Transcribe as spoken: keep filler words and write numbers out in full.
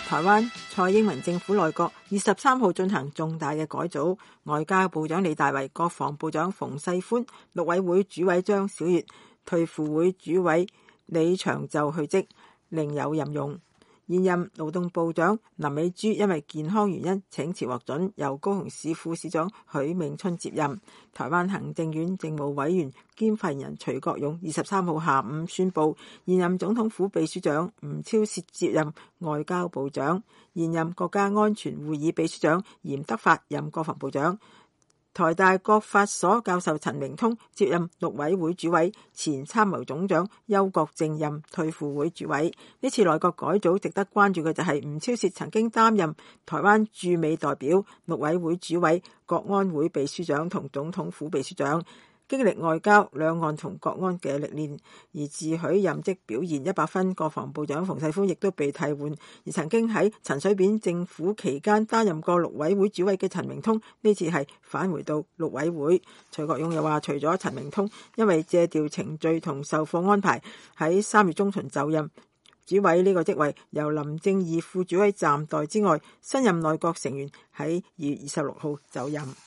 台灣蔡英文政府內閣二十三號進行重大嘅改組，外交部長李大維、國防部長馮世寬、陸委會主委張曉月、退輔會主委李長就去職，另有任用。現任勞動部長林美珠因為健康原因請辭獲准，由高雄市副市長許銘春接任。台灣行政院政務委員兼發言人徐國勇二十三號下午宣布，現任總統府秘書長吳釗燮接任外交部長，現任國家安全會議秘書長嚴德發任國防部長。台大國法所教授陳明通接任陸委會主委，前參謀總長邱國正任退輔會主委。呢次內閣改組值得關注嘅就係吳釗燮曾經擔任台灣駐美代表、陸委會主委、國安會秘書長同總統府秘書長，經歷外交、兩岸同國安嘅歷練，而自詡任職表現一百分。國防部長馮世寬亦都被替換，而曾經喺陳水扁政府期間擔任過陸委會主委嘅陳明通，呢次係返回到陸委會。徐國勇又話，除咗陳明通因為借調程序同授課安排喺三月中旬就任主委呢個職位由林正義副主委暫代之外，新任內閣成員喺二月二十六號就任。